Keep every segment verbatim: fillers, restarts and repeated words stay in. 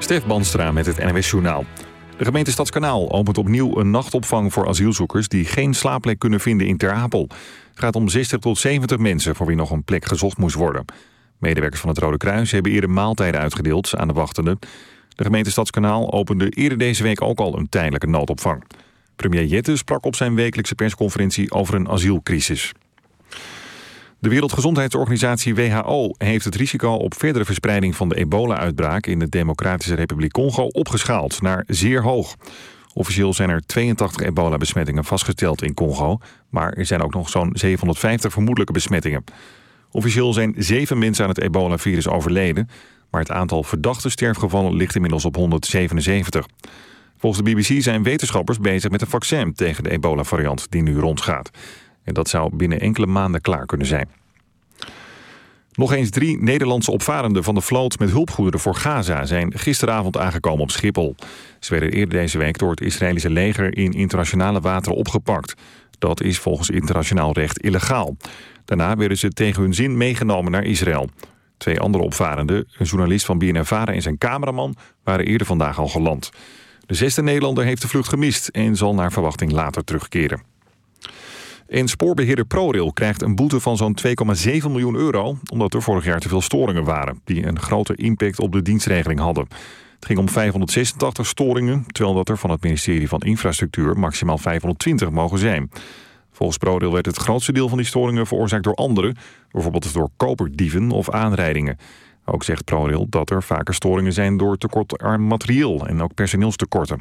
Stef Banstra met het N W S-journaal. De gemeente Stadskanaal opent opnieuw een nachtopvang voor asielzoekers die geen slaapplek kunnen vinden in Ter Apel. Het gaat om zestig tot zeventig mensen voor wie nog een plek gezocht moest worden. Medewerkers van het Rode Kruis hebben eerder maaltijden uitgedeeld aan de wachtenden. De gemeente Stadskanaal opende eerder deze week ook al een tijdelijke noodopvang. Premier Jette sprak op zijn wekelijkse persconferentie over een asielcrisis. De Wereldgezondheidsorganisatie W H O heeft het risico op verdere verspreiding van de ebola-uitbraak in de Democratische Republiek Congo opgeschaald naar zeer hoog. Officieel zijn er tweeëntachtig ebola-besmettingen vastgesteld in Congo, maar er zijn ook nog zo'n zevenhonderdvijftig vermoedelijke besmettingen. Officieel zijn zeven mensen aan het ebola-virus overleden, maar het aantal verdachte sterfgevallen ligt inmiddels op honderdzevenenzeventig. Volgens de B B C zijn wetenschappers bezig met een vaccin tegen de ebola-variant die nu rondgaat. En dat zou binnen enkele maanden klaar kunnen zijn. Nog eens drie Nederlandse opvarenden van de vloot met hulpgoederen voor Gaza zijn gisteravond aangekomen op Schiphol. Ze werden eerder deze week door het Israëlische leger in internationale wateren opgepakt. Dat is volgens internationaal recht illegaal. Daarna werden ze tegen hun zin meegenomen naar Israël. Twee andere opvarenden, een journalist van B N N Vara en zijn cameraman, waren eerder vandaag al geland. De zesde Nederlander heeft de vlucht gemist en zal naar verwachting later terugkeren. En spoorbeheerder ProRail krijgt een boete van zo'n twee komma zeven miljoen euro... omdat er vorig jaar te veel storingen waren... die een grote impact op de dienstregeling hadden. Het ging om vijfhonderdzesentachtig storingen... terwijl dat er van het ministerie van Infrastructuur maximaal vijfhonderdtwintig mogen zijn. Volgens ProRail werd het grootste deel van die storingen veroorzaakt door anderen... bijvoorbeeld door koperdieven of aanrijdingen. Ook zegt ProRail dat er vaker storingen zijn door tekort aan materieel... en ook personeelstekorten.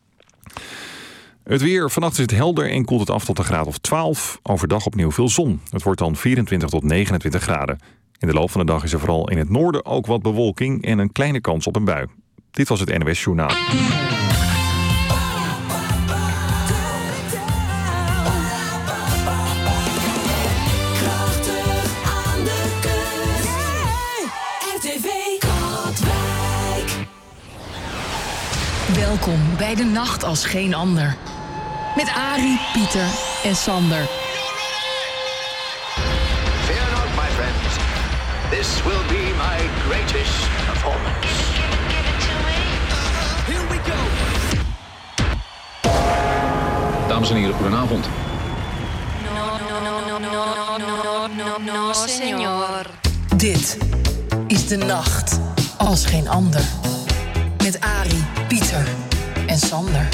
Het weer. Vannacht is het helder en koelt het af tot een graad of twaalf. Overdag opnieuw veel zon. Het wordt dan vierentwintig tot negenentwintig graden. In de loop van de dag is er vooral in het noorden ook wat bewolking... en een kleine kans op een bui. Dit was het N W S-journaal. Welkom bij De Nacht als Geen Ander. Met Arie, Pieter en Sander. Fear not, my friends. This will be my greatest performance. Here we go. Dames en heren, goedenavond. No, no, no, no, no, no, no, no, senor. Dit is De Nacht als Geen Ander. Met Arie, Pieter en Sander.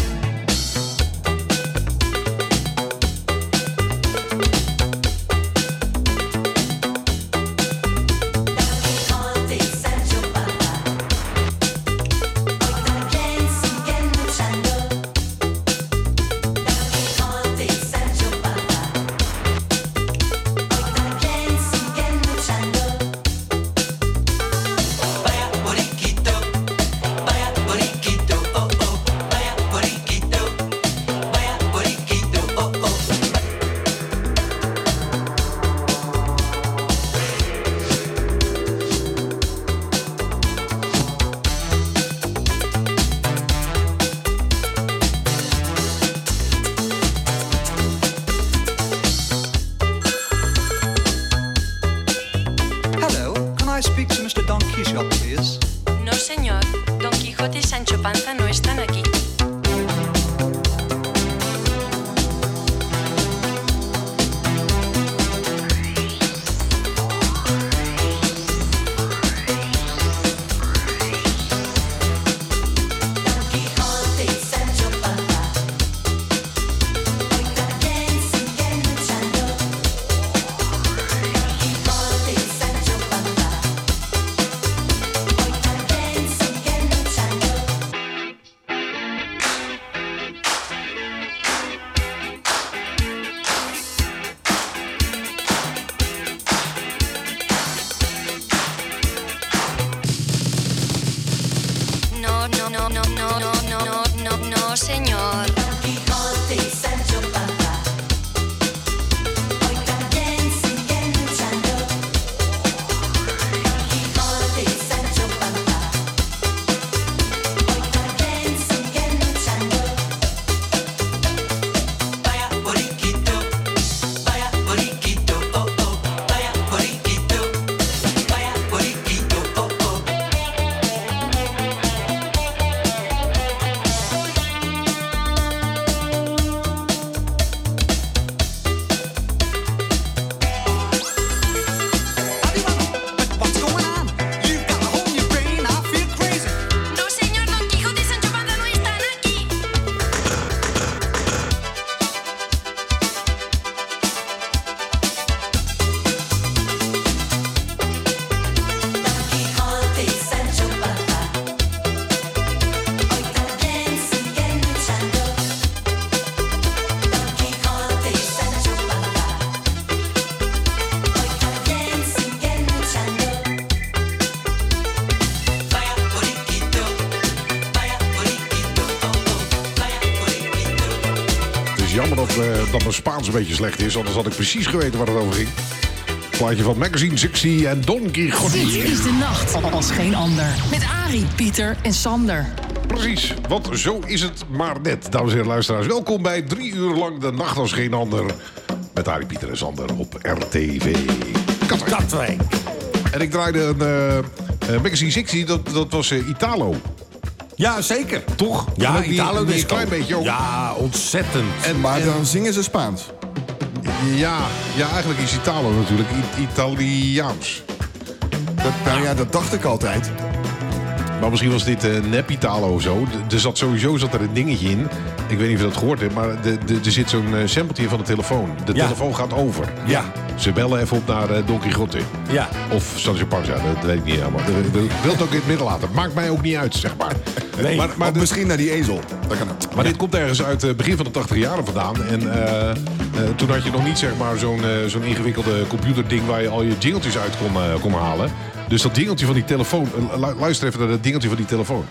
uh, dat mijn Spaans een beetje slecht is. Anders had ik precies geweten waar het over ging. Plaatje van Magazine zestig en Don Quixote. Dit is de nacht als geen ander. Met Arie, Pieter en Sander. Precies, want zo is het maar net. Dames en heren luisteraars, welkom bij drie uur lang de nacht als geen ander. Met Arie, Pieter en Sander op R T V Katwijk. Katwijk. En ik draaide een uh, uh, Magazine zestig, dat, dat was uh, Italo. Ja, zeker. Toch? Ja, die, Italo die is een klein beetje ook. Ja, ontzettend. En, Maar en, dan zingen ze Spaans. Ja, ja, eigenlijk is Italo natuurlijk I- Italiaans. Dat, nou ja, dat dacht ik altijd. Maar misschien was dit uh, nep Italo of zo. Er zat sowieso zat er een dingetje in. Ik weet niet of je dat gehoord hebt, maar de, de, er zit zo'n uh, sampletje van de telefoon. De Ja. telefoon gaat over. Ja. Ze bellen even op naar uh, Don Quixote. Ja. Of Sancho Panza, dat weet ik niet helemaal. Ik wil wil het ook in het midden laten. Maakt mij ook niet uit, zeg maar. Nee, maar, maar Of de- misschien naar die ezel. Dat kan ook. Maar dit komt ergens uit het begin van de tachtig jaren vandaan. En uh, uh, toen had je nog niet zeg maar, zo'n uh, zo'n ingewikkelde computerding waar je al je jingeltjes uit kon, uh, kon halen. Dus dat dingeltje van die telefoon... Uh, lu- luister even naar dat dingeltje van die telefoon.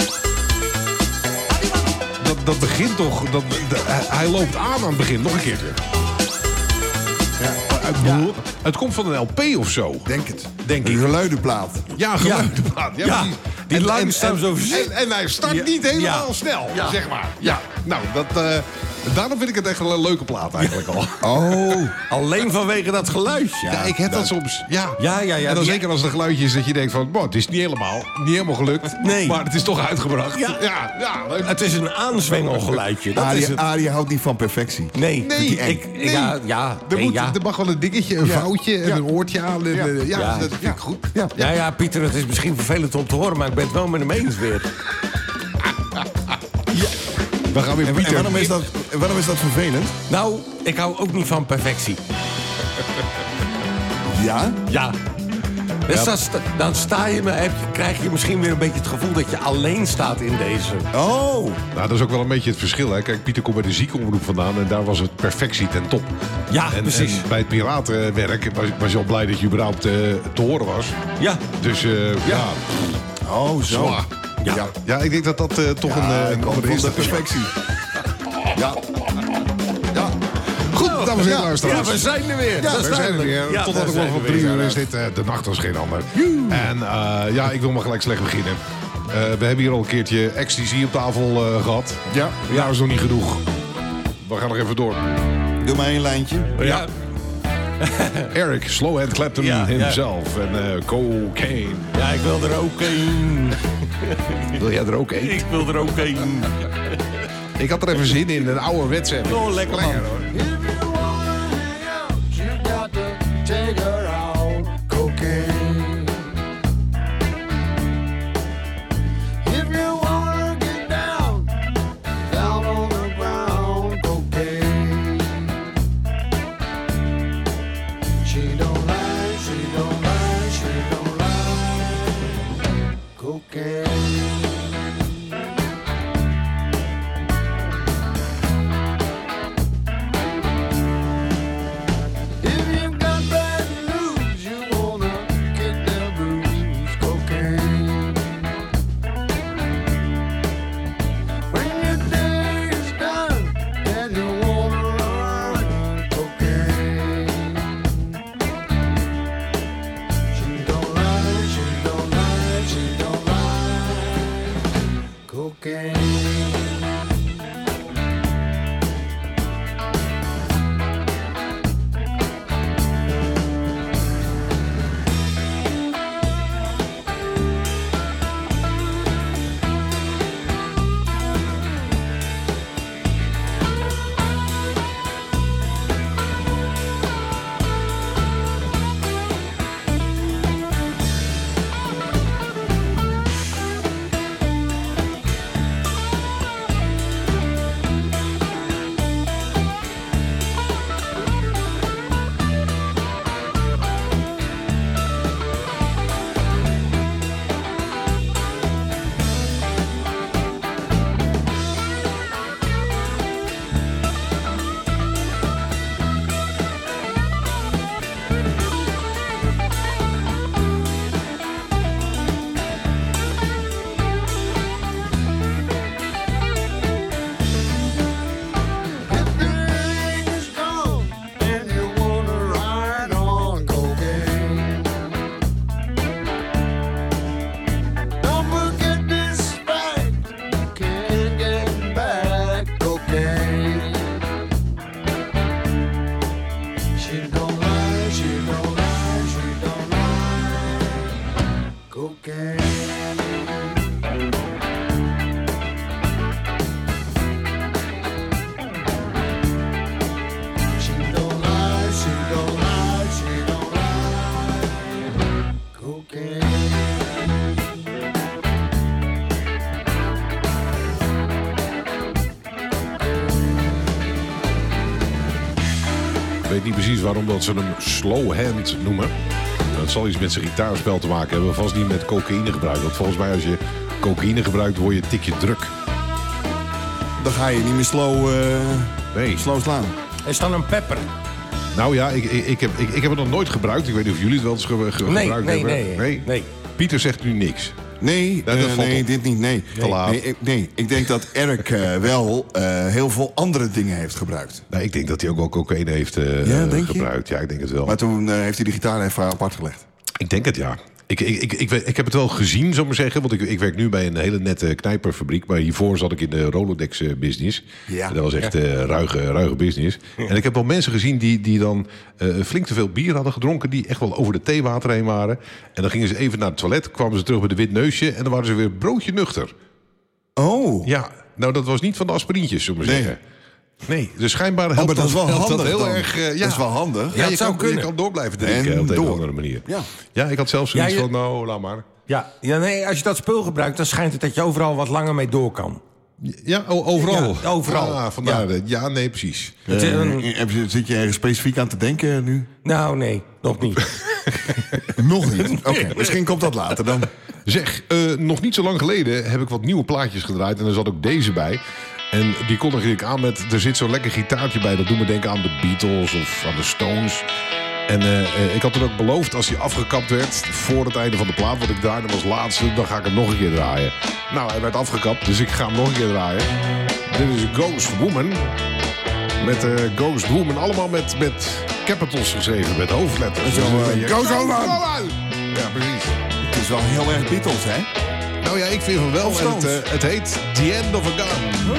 Dat, dat begint toch... Dat, de, hij, hij loopt aan aan het begin. Nog een keertje. Ja, uit, Ja. Het komt van een L P of zo. Denk het. Denk Een ik. geluidenplaat. Ja, geluidenplaat. Ja, Ja, precies. die En- langzaam en- zo en, zit. en, en hij start Ja. niet helemaal Ja. snel, Ja. zeg maar. Ja, nou, dat, uh, daarom vind ik het echt wel een leuke plaat eigenlijk al. Oh. Alleen vanwege dat geluidje. Ja, ik heb dat soms. Ja, Ja, ja, ja. En dan Die- zeker als het een geluidje is dat je denkt van... Boh, het is niet helemaal, niet helemaal gelukt. Nee. Maar het is toch uitgebracht. Ja. ja, ja, leuk. Het is een aanzwengelgeluidje. Dat is Arie, het. Arie houdt niet van perfectie. Nee. Nee, ik, nee. ik, ja, ja, Er, nee, moet, ja. er mag wel een dingetje, een Ja. foutje en Ja. een oortje aan. En, Ja. ja, ja, Ja. dat vind ik goed. Ja. Ja, ja, Pieter, het is misschien vervelend om te horen, maar ik ben het wel met hem eens weer. We gaan weer En, Pieter. en waarom, is dat, en waarom is dat vervelend? Nou, ik hou ook niet van perfectie. Ja? Ja. Dus dan, sta, dan sta je, heb je, krijg je misschien weer een beetje het gevoel dat je alleen staat in deze. Oh. Nou, dat is ook wel een beetje het verschil. Hè. Kijk, Pieter komt bij de ziekenomroep vandaan en daar was het perfectie ten top. Ja, en, precies. En bij het piratenwerk was, was je al blij dat je überhaupt uh, te horen was. Ja. Dus uh, ja. ja. Oh, zo. Zwaar. Ja. Ja. ja, ik denk dat dat uh, toch Ja, een, uh, ik een kom andere van is. de perfectie. Ja. Ja. Goed, dames en heren Ja, luisteraars. we zijn er weer. Ja, Dat we zijn er weer. Ja, Totdat daar de klok zijn van we drie weer. uur is dit uh, de nacht als geen ander. En uh, ja, ik wil maar gelijk slecht beginnen. Uh, we hebben hier al een keertje ecstasy op tafel uh, gehad. Ja. Ja, is nog niet genoeg. We gaan nog even door. Doe maar een lijntje. Ja. Eric Slowhand Clapton Ja, ja. himself en uh, cocaine. Ja, ik wil er ook een. Wil jij er ook een? Ik wil er ook een. Ik had er even zin in, een ouderwetse. Oh, lekker man. hoor. Ik weet niet precies waarom dat ze hem slow hand noemen. Dat zal iets met zijn gitaarspel te maken hebben. Vast niet met cocaïne gebruik. Want volgens mij als je cocaïne gebruikt, word je een tikje druk. Dan ga je niet meer slow, uh, nee. slow slaan. Is dan een pepper? Nou ja, ik, ik, ik, heb, ik, ik heb het nog nooit gebruikt. Ik weet niet of jullie het wel eens ge, ge, nee, gebruikt nee, hebben. Nee, nee, nee. Pieter zegt nu niks. Nee, dat uh, nee dit niet, nee. Te laat. Nee, ik, nee, ik denk dat Eric uh, wel uh, heel veel andere dingen heeft gebruikt. Nou, ik denk dat hij ook wel cocaïne heeft uh, ja, denk gebruikt. Je? Ja, ik denk het wel. Maar toen uh, heeft hij de gitaar even apart gelegd. Ik denk het, ja. Ik, ik, ik, ik, ik heb het wel gezien, zou ik maar zeggen. Want ik, ik werk nu bij een hele nette knijperfabriek. Maar hiervoor zat ik in de Rolodex-business. Ja. Dat was echt uh, ruige, ruige business. Ja. En ik heb wel mensen gezien die, die dan uh, flink te veel bier hadden gedronken. Die echt wel over de theewater heen waren. En dan gingen ze even naar het toilet. Kwamen ze terug met een wit neusje. En dan waren ze weer broodje nuchter. Oh. Ja, nou dat was niet van de aspirintjes, zullen we maar nee. zeggen. Nee, dus schijnbaar helpt oh, maar dat, is wel helpt handig dat heel dan. erg. Uh, ja. Dat is wel handig. Ja, ja je, kan, kunnen. je kan door blijven drinken en op de een door. of andere manier. Ja, ja ik had zelfs zoiets ja, je... van, nou, laat maar. Ja, ja, nee, als je dat spul gebruikt, dan schijnt het dat je overal wat langer mee door kan. Ja, overal. Ja, overal. Ah, vandaar. Ja. ja, nee, precies. Uh, een... Zit je ergens specifiek aan te denken nu? Nou, nee, nog niet. Nog niet? Oké, okay, misschien komt dat later dan. Zeg, uh, nog niet zo lang geleden heb ik wat nieuwe plaatjes gedraaid. En er zat ook deze bij. En die kondig ik aan met, er zit zo'n lekker gitaartje bij. Dat doet me denken aan de Beatles of aan de Stones. En uh, ik had toen ook beloofd, als hij afgekapt werd voor het einde van de plaat, wat ik draaide was laatste, dan ga ik hem nog een keer draaien. Nou, hij werd afgekapt, dus ik ga hem nog een keer draaien. Dit is Ghost Woman. Met uh, Ghost Woman, allemaal met, met capitals geschreven, met hoofdletters. Zo, uh, Ghost Woman! Ja, precies. Het is wel heel erg Beatles, hè? Nou ja, ik vind van wel. En het, uh, het heet The End of a Gun.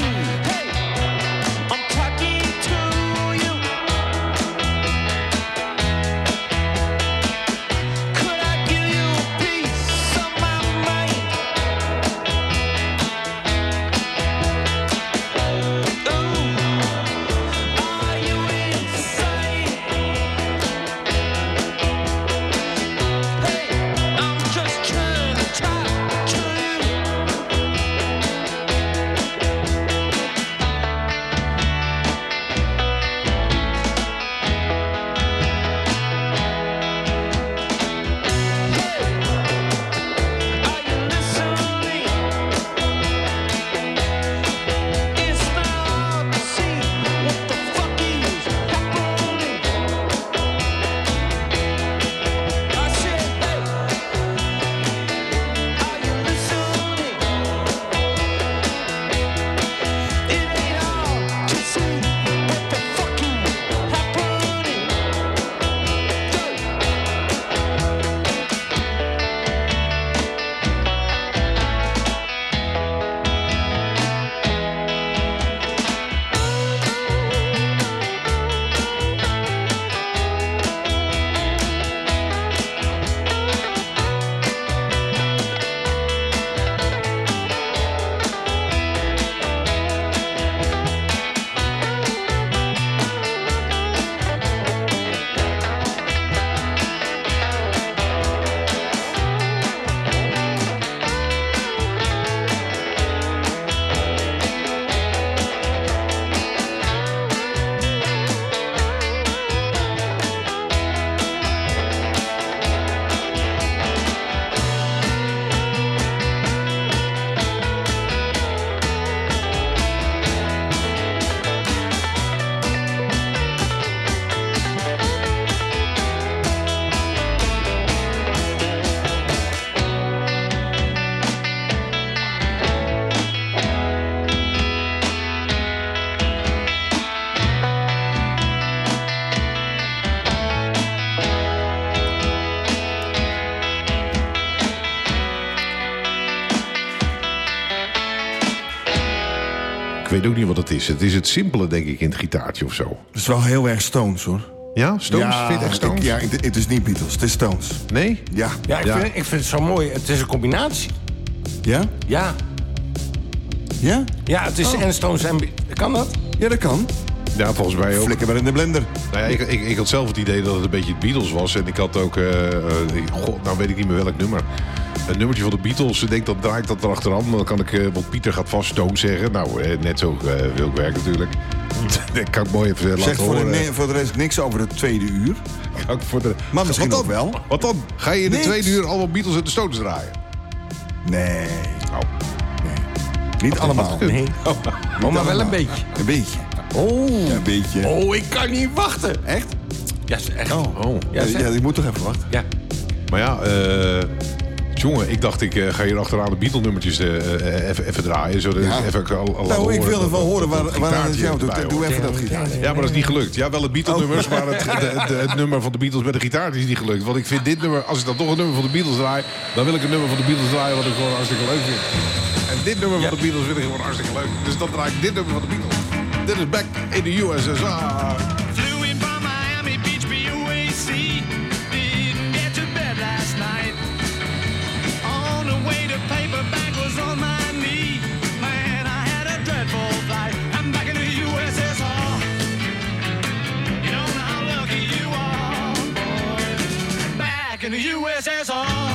Ik weet ook niet wat het is. Het is het simpele, denk ik, in het gitaartje of zo. Het is wel heel erg Stones, hoor. Ja, Stones? Ja, Vind je echt Stones? ik- ja, het het is niet Beatles, het is Stones. Nee? Ja. Ja, ik, Ja. Vind, ik vind het zo mooi. Het is een combinatie. Ja? Ja, Ja? ja het is Oh. en Stones en... Kan dat? Ja, dat kan. Ja, volgens mij ook. Flikker maar in de blender. Nou ja, ik, ik, ik had zelf het idee dat het een beetje het Beatles was. En ik had ook, uh, uh, god, nou weet ik niet meer welk nummer. Een nummertje van de Beatles. Ik denk, dat draai ik dat erachteraan. Dan kan ik, uh, want Pieter gaat vast Stone zeggen. Nou, uh, net zo uh, wil ik werken natuurlijk. Dat kan ik mooi even uh, laten Zegt voor de, horen. ne- voor de rest niks over het tweede uur. Kan ik voor de... Maar misschien Wat ook dan? wel. Wat dan? Ga je in de Niks. tweede uur allemaal Beatles en de Stones draaien? Nee. Nou, Niet allemaal. Nee. Oh, maar wel een beetje. Een beetje. Oh. Ja, een beetje. Oh, ik kan niet wachten. Echt? Ja, is echt. Oh. oh. Ja, Ja, zeg. ja, ik moet toch even wachten. Ja. Maar ja, eh... jongen, ik dacht ik uh, ga hier achteraan de Beatle-nummertjes uh, uh, even, even draaien. Zodat Ja. ik even al, al Nou, ik horen wil het wel dat- horen dat- waar, dat waar het gitaartje jou doet. erbij Doe hoort. even dat gitaartje. Ja, maar dat is niet gelukt. Ja, wel het Beatle-nummers, maar het, de, de, het nummer van de Beatles met de gitaar is niet gelukt. Want ik vind dit nummer, als ik dan toch een nummer van de Beatles draai, dan wil ik een nummer van de Beatles draaien wat ik gewoon hartstikke leuk vind. En dit nummer van de Beatles vind ik gewoon hartstikke leuk. Dus dan draai ik dit nummer van de Beatles. Dit is Back in the U S S R. Flew in from Miami Beach, B U A C. Didn't get to bed last night. On the way to paperback was on my knee. Man, I had a dreadful flight. I'm back in the U S S R. You don't know how lucky you are, boy. Back in the U S S R.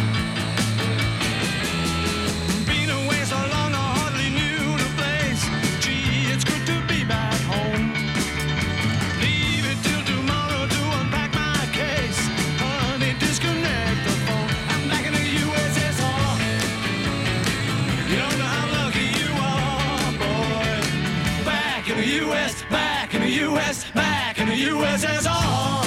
Been away so long, I hardly knew the place. Gee, it's good to be back home. Leave it till tomorrow to unpack my case. Honey, disconnect the phone. I'm back in the U S S R. You don't know how lucky you are, boy. Back in the U S, back in the U S, back in the U S S R.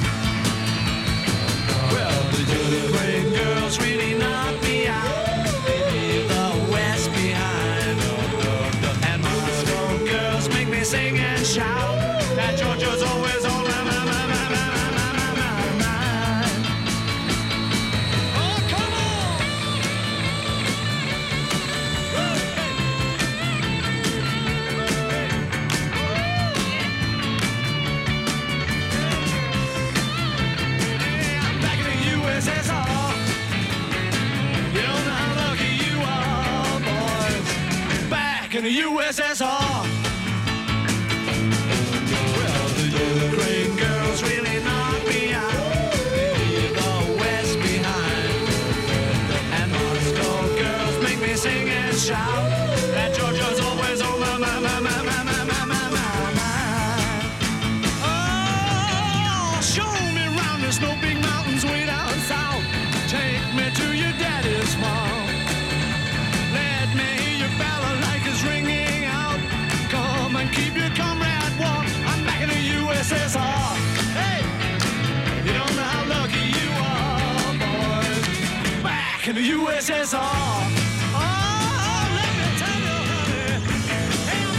Well, the great girls really knocked me out. They leave the West behind. And Moscow girls make me sing and shout. That Georgia's always on my, my, my, my, my, my, my, my mind. Oh, come on! Hey, I'm back in the U S S R. You don't know how lucky you are, boys. Back in the U S S R. Well, the Ukraine girls really knock me out. They leave the West behind. And Moscow girls make me sing and shout. That Georgia's always on my, my, my, my, my, my, my, my, my mind. Oh, show me round, there's no big mountains way down south. Take me to your daddy's farm. Let me hear your balalaikas ringing out. Come and keep your comrade warm. I'm back in the U S S R. Hey, you don't know how lucky you are, boys. Back in the U S S R. Oh, let me tell you, honey. Hey, I'm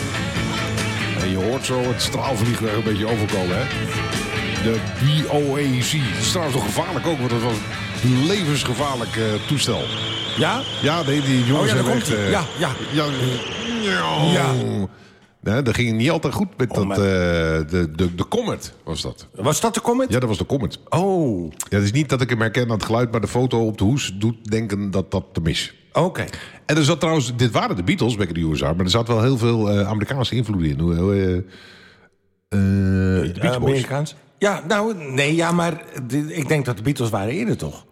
back. En je hoort zo het straalvliegtuig een beetje overkomen, hè? De B O A C. Dat is trouwens toch gevaarlijk ook, want dat was een levensgevaarlijk uh, toestel. Ja? Ja, nee, die jongens Oh ja, daar hebben komt echt... hij. uh, Ja, ja. Ja. Ja. Nee, dat ging niet altijd goed met Oh, dat... maar- uh, de, de, de Comet was dat. Was dat de comment? Ja, dat was de Comet. Oh, Ja, het is niet dat ik hem herken aan het geluid, maar de foto op de hoes doet denken dat dat hem is. oké. En er zat trouwens, dit waren de Beatles, Back in the U S S R, maar er zat wel heel veel uh, Amerikaanse invloeden in. Hoe, uh, uh, de Beach Boys. Amerikaans? Ja, nou, nee, ja, maar de- ik denk dat de Beatles waren eerder, toch?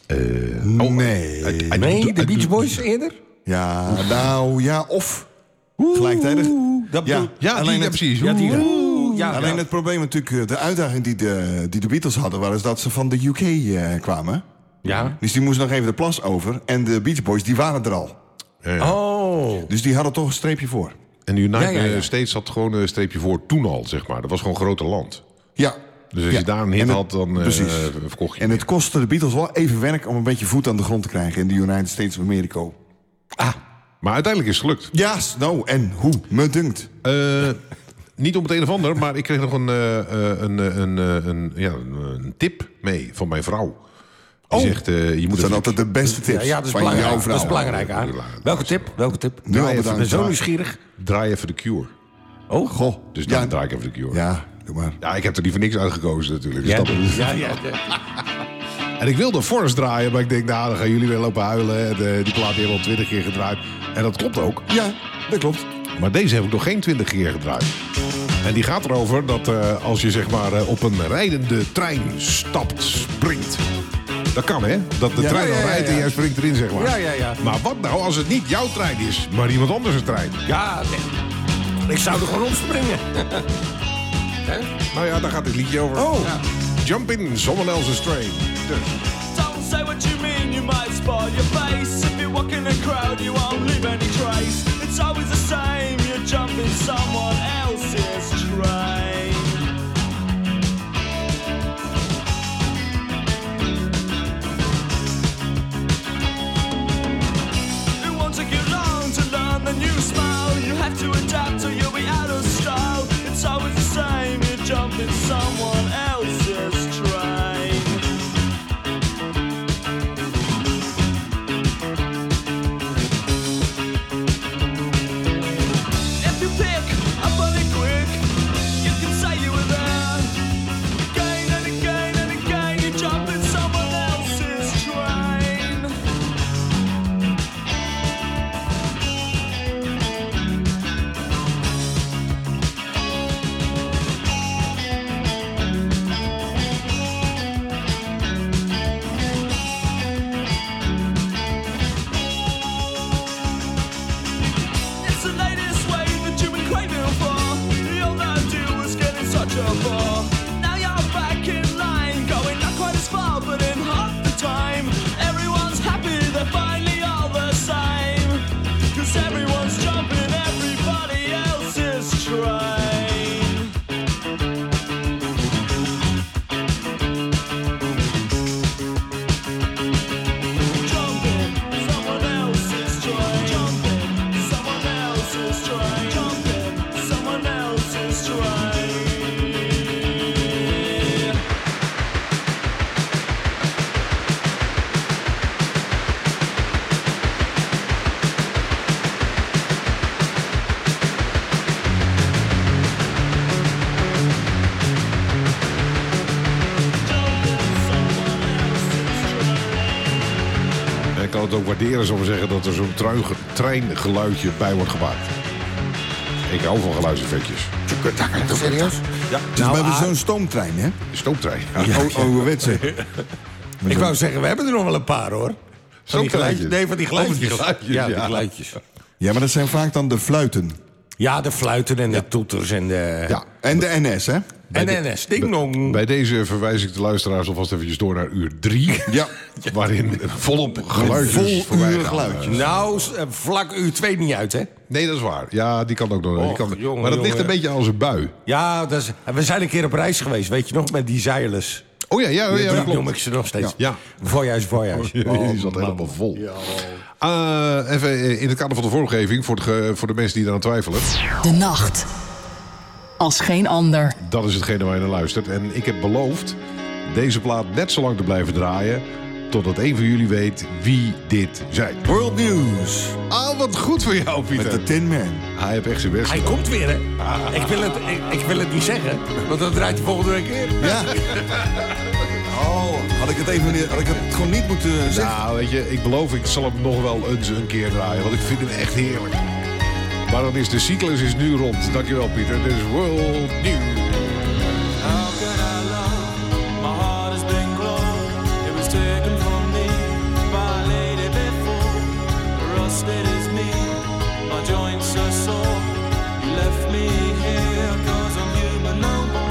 Nee. Uit- uit- Nee, de uit- Beach Boys eerder? Ja, nou ja, of gelijktijdig. Dat Ja, bedoel- Ja, die, alleen ja, het, precies. Ja, die, Oeh. ja, alleen ja. het probleem natuurlijk, eh, de uitdaging die de, die de Beatles hadden, was dat ze van de U K eh, kwamen. Ja. Dus die moesten nog even de plas over. En de Beach Boys, die waren er al. Oh. Dus die hadden toch een streepje voor. En de United Ja, ja, ja. States had gewoon een streepje voor toen al, zeg maar. Dat was gewoon een groter land. Ja. Dus als Ja. je daar een hit En het- had, dan uh, precies. verkocht je. En het kostte de Beatles wel even werk om een beetje voet aan de grond te krijgen in de United States of America. Maar uiteindelijk is het gelukt. Ja, nou, en hoe? Me dunkt. Uh, niet om het een of ander, maar ik kreeg nog een, uh, een, een, een, een, ja, een tip mee van mijn vrouw. Die Oh, zegt, uh, je moet dat zijn even- altijd de beste tips Ja, ja, dat is van belangrijk. jouw vrouw. Dat is belangrijk, hè? Welke tip? Welke tip? Nu al Ik bedankt. ben zo Ja. nieuwsgierig. Draai even de Cure. Oh, Goh. Dus dan Ja, draai ik even de Cure. ja, doe maar. Ja, ik heb er niet voor niks uitgekozen natuurlijk. Dus Ja, dat- ja, ja, ja. En ik wilde Forrest draaien, maar ik denk, nou, dan gaan jullie weer lopen huilen. En, uh, die plaat die hebben al twintig keer gedraaid. En dat klopt ook. Ja, dat klopt. Maar deze heb ik nog geen twintig keer gedraaid. En die gaat erover dat uh, als je zeg maar uh, op een rijdende trein stapt, springt. Dat kan, hè? Dat de Ja, trein ja, al ja, rijdt en ja. jij springt erin, zeg maar. Ja, ja, ja. Maar wat nou als het niet jouw trein is, maar iemand anders' trein? Ja, nee. Ik zou er gewoon opspringen. Nou ja, daar gaat dit liedje over. Oh. Ja. Jump in someone else's train. Dus. Don't say what you mean, you might spoil your face. If you walk in a crowd, you won't leave any trace. It's always the same, you jump in someone else's train. It won't take you long to learn the new smile. You have to adapt or you'll be out of style. It's always the same, you jump in someone else's train. If you pick up on it quick, you can say you were there. Again and again and again, you jump in someone else's train. It's the latest way that you've been craving for. Your idea was getting such a bore. Now you're back in line, going not quite as far, but in half the time. Everyone's happy, they're finally all the same. Cause everyone's jumping everybody else's train. Jumping someone else's train. Jumping someone else's train. Jumping someone else's train. En ik kan het ook waarderen, zullen we zeggen, dat er zo'n truige- treingeluidje bij wordt gemaakt. Ik hou van geluidseffectjes. Serieus? Ja, Dus we hebben ah, zo'n stoomtrein, hè? de stoomtrein. O- Ouderwetse. ik wou zeggen, we hebben er nog wel een paar, hoor. Van die Zo'n geluidjes. Nee, van die geluidjes. Oh, die geluidjes, ja, die ja. geluidjes. Ja, maar dat zijn vaak dan de fluiten. Ja, de fluiten en de toeters en de... Ja. En de N S, hè? En de N S, ding dong. Bij deze verwijs ik de luisteraars alvast eventjes door naar uur drie. Ja. Waarin volop geluidjes Vol voorbij uur gaan. geluidjes. Nou, s- eh, vlak uur twee niet uit, hè? Nee, dat is waar. Ja, die kan ook nog. die Och, kan, jongen, maar dat ligt jongen. een beetje als een bui. Ja, dat is, we zijn een keer op reis geweest, weet je nog, met die zeilers. Oh ja, ja, ja, Die dat noem klopt. ik ze nog steeds. Ja. Voorjuist, voorjuist. Die zat helemaal vol. Uh, even in het kader van de vormgeving, voor, het ge- voor de mensen die eraan twijfelen. De nacht. Als geen ander. Dat is hetgene waar je naar luistert. En ik heb beloofd deze plaat net zo lang te blijven draaien, totdat een van jullie weet wie dit zijn. World News. Ah, wat goed voor jou, Pieter. Met de Tin Man. Hij heeft echt zijn best Hij gedaan. komt weer, hè? Ik wil, het, ik, ik wil het niet zeggen, want dan draait hij volgende week weer. Ja. Oh, had ik het even niet, had ik het gewoon niet moeten zeggen. Nou, weet je, ik beloof, ik zal hem nog wel eens een keer draaien, want ik vind hem echt heerlijk. Maar dan is de cyclus is nu rond. Dankjewel, Pieter. Dit is World News. How can I love? My heart has been closed. It was taken from me by a lady before. Rusted as me, my joints are sore. You left me here 'cause I'm human no more.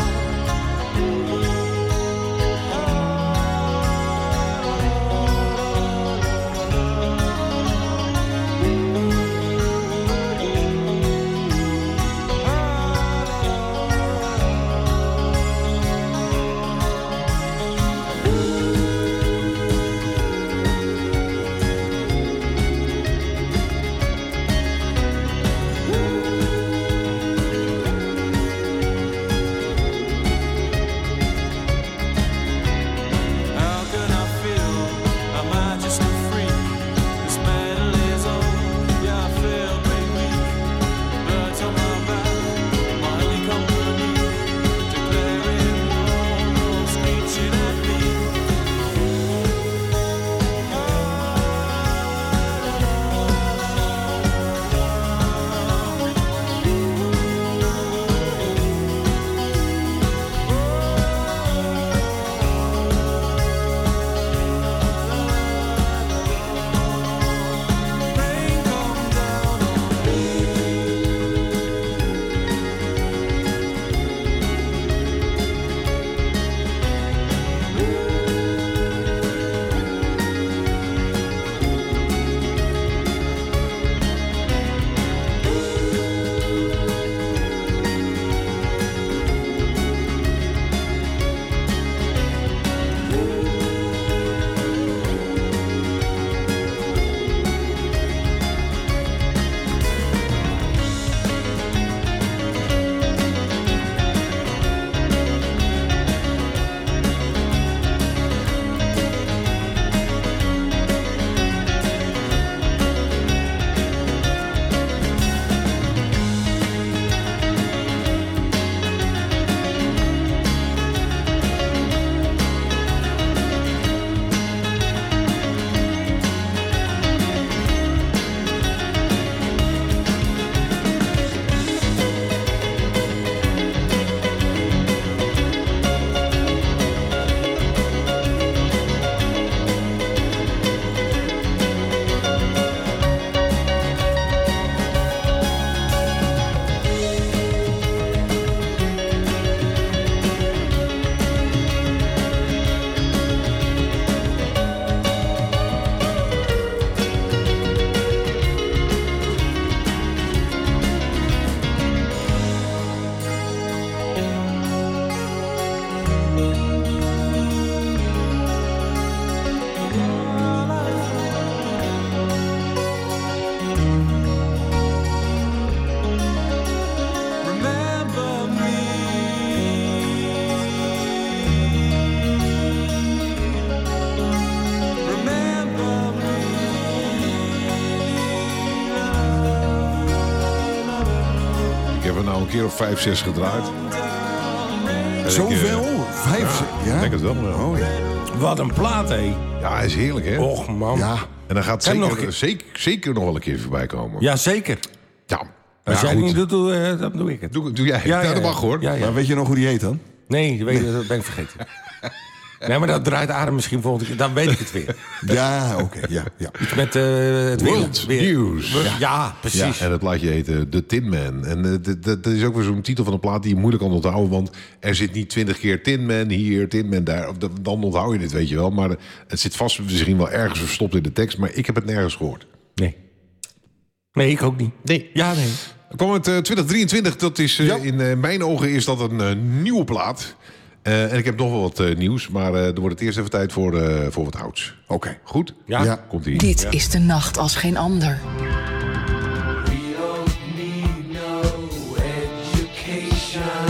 een keer of vijf, zes gedraaid. En Zoveel? Ik, uh, Vijf? Ja, Ja? ik denk het wel. Ja. Oh ja. Wat een plaat, hé. Ja, hij is heerlijk, hè? Och, man. Ja. En dan gaat Kan zeker nog een keer- zeker, zeker nog wel een keer voorbij komen. Ja, zeker. Ja. Als Ja, jij het goed. niet doet, doe, uh, dan doe ik het. Doe, doe jij. Ja, dat mag hoor. Ja, ja. Maar weet je nog hoe die heet dan? Nee, dat, weet, je, dat ben ik vergeten. Nee, maar dat draait Adem misschien volgende keer. Dan weet ik het weer. Ja, oké. Ja, ja. Iets met uh, het World weer, News. Ja, ja, precies. Ja, en het plaatje heet uh, The Tin Man. En uh, d- d- dat is ook weer zo'n titel van een plaat die je moeilijk kan onthouden. Want er zit niet twintig keer Tin Man hier, Tin Man daar. Of, d- dan onthoud je dit, weet je wel. Maar uh, het zit vast misschien wel ergens verstopt in de tekst. Maar ik heb het nergens gehoord. Nee. Nee, ik ook niet. Nee. Ja, nee. Dan kwam het uh, twintig drieëntwintig. Dat is, uh, Ja. in uh, mijn ogen is dat een uh, nieuwe plaat. Uh, en ik heb nog wel wat uh, nieuws. Maar uh, er wordt het eerst even tijd voor, uh, voor wat ouds. Oké. Goed? Ja. Ja. Komt-ie. Dit is de nacht als geen ander. We don't need no education.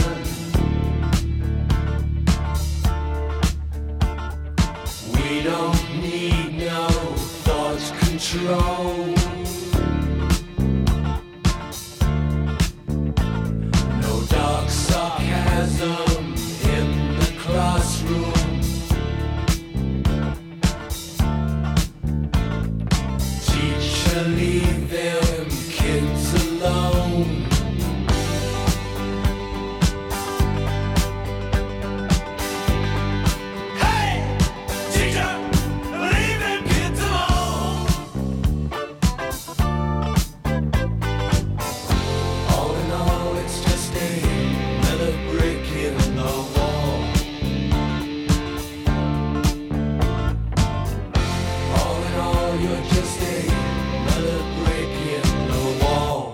We don't need no thought control. No dark sarcasm in the classroom. Teacher, leave them kids alone. Hey, teacher, leave them kids alone. All in all, it's just another brick in the wall. All in all, you're just another brick in the wall.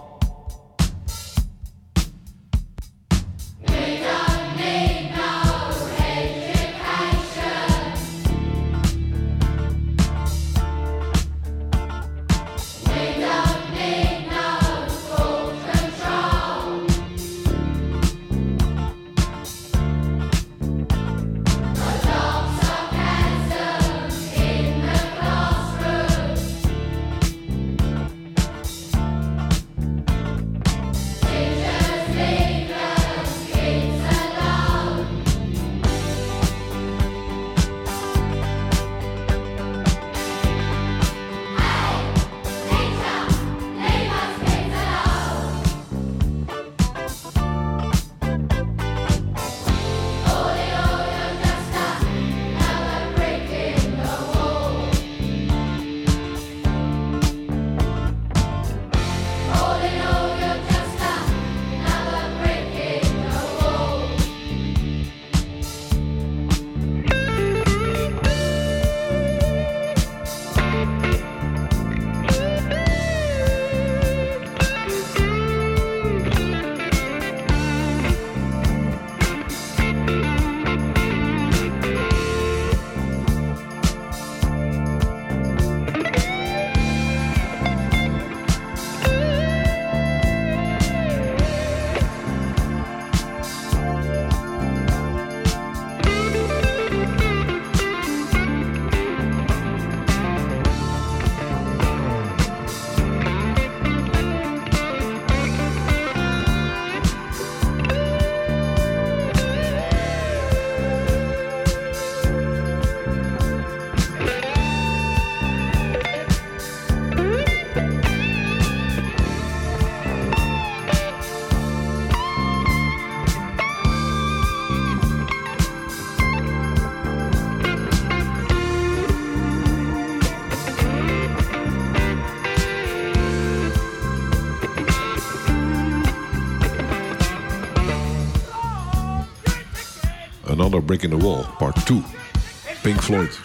Another Brick in the Wall, part two. Pink Floyd.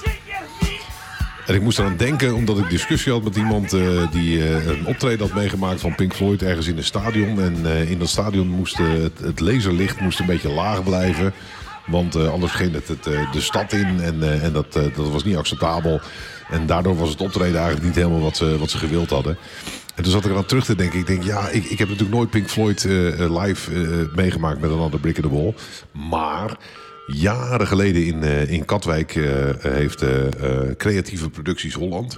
En ik moest eraan denken omdat ik discussie had met iemand uh, die uh, een optreden had meegemaakt van Pink Floyd ergens in een stadion. En uh, in dat stadion moest uh, het, het laserlicht moest een beetje laag blijven. Want uh, anders ging het, het uh, de stad in en, uh, en dat, uh, dat was niet acceptabel. En daardoor was het optreden eigenlijk niet helemaal wat ze, wat ze gewild hadden. En toen zat ik eraan terug te denken. Ik denk, ja, ik, ik heb natuurlijk nooit Pink Floyd uh, live uh, meegemaakt met Another Brick in the Wall. Maar jaren geleden in, uh, in Katwijk uh, heeft uh, uh, Creatieve Producties Holland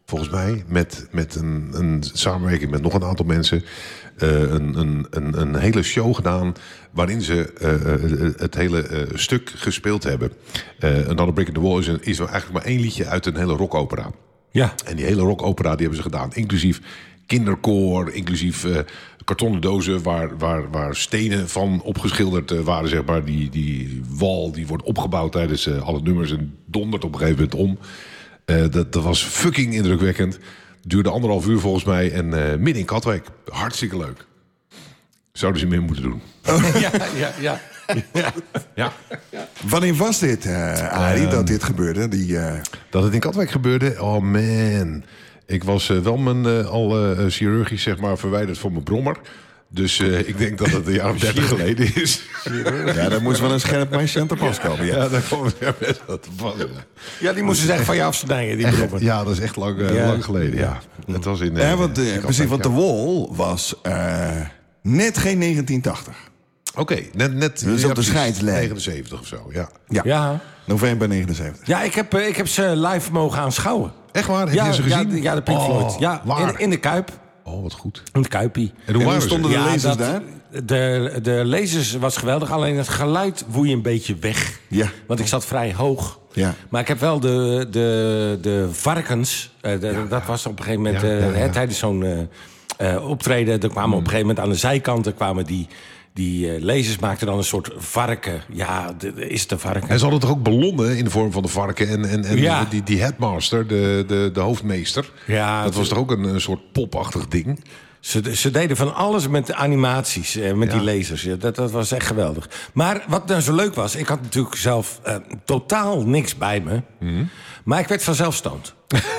volgens mij, met, met een, een samenwerking met nog een aantal mensen... Uh, een, een, een, een hele show gedaan waarin ze uh, het hele uh, stuk gespeeld hebben. Uh, Another Brick in the Wall is, een, is eigenlijk maar één liedje uit een hele rockopera. Ja. En die hele rockopera die hebben ze gedaan. Inclusief kinderkoor, inclusief uh, kartonnen dozen... Waar, waar, waar stenen van opgeschilderd uh, waren, zeg maar. Die, die wal die wordt opgebouwd tijdens uh, alle nummers... en dondert op een gegeven moment om. Uh, dat, dat was fucking indrukwekkend. Duurde anderhalf uur volgens mij. En uh, midden in Katwijk. Hartstikke leuk. Zouden ze meer moeten doen. Oh. ja, ja, ja. ja. ja. Wanneer was dit, uh, Arie, um, dat dit gebeurde? Die, uh... Dat het in Katwijk gebeurde? Oh man. Ik was uh, wel mijn, uh, al uh, chirurgisch zeg maar, verwijderd van mijn brommer. Dus uh, ik denk dat het een jaar of dertig geleden is. Ja, daar moest wel een scherp meisje aan te pas komen. Ja, ja daar kwam ja, best wat te pas. Ja, die moesten ze echt van je afsnijden, die brommer. Ja, dat is echt lang, uh, ja. lang geleden. Ja. Het was in, uh, ja, want, uh, precies, want de Wall was uh, net geen negentien tachtig. Oké, okay, net, net dus ja, op de scheidslijn. negenenzeventig of zo, ja. Ja, ja. november negenenzeventig. Ja, ik heb, ik heb ze live mogen aanschouwen. Echt waar? Heb ja, je ze gezien? Ja, ja de Pink Floyd. Oh, ja, in, in de Kuip. Oh, wat goed. In de Kuipie. En hoe, en hoe stonden de ja, lezers dat, daar? De, de lezers was geweldig, alleen het geluid woei een beetje weg. Ja. Want ik zat vrij hoog. Ja. Maar ik heb wel de, de, de varkens, uh, de, ja, dat was op een gegeven moment, ja, ja, ja. Uh, tijdens zo'n uh, uh, optreden... er kwamen mm. op een gegeven moment aan de zijkanten kwamen die... Die uh, lezers maakten dan een soort varken. Ja, de, de, is het een varken? En ze hadden toch ook ballonnen in de vorm van de varken. En, en, en ja. die, die headmaster, de, de, de hoofdmeester. Ja, dat was toch ook een, een soort popachtig ding? Ze, ze deden van alles met de animaties, eh, met ja. die lezers. Ja, dat, dat was echt geweldig. Maar wat nou zo leuk was... ik had natuurlijk zelf uh, totaal niks bij me. Mm-hmm. Maar ik werd vanzelf stoned.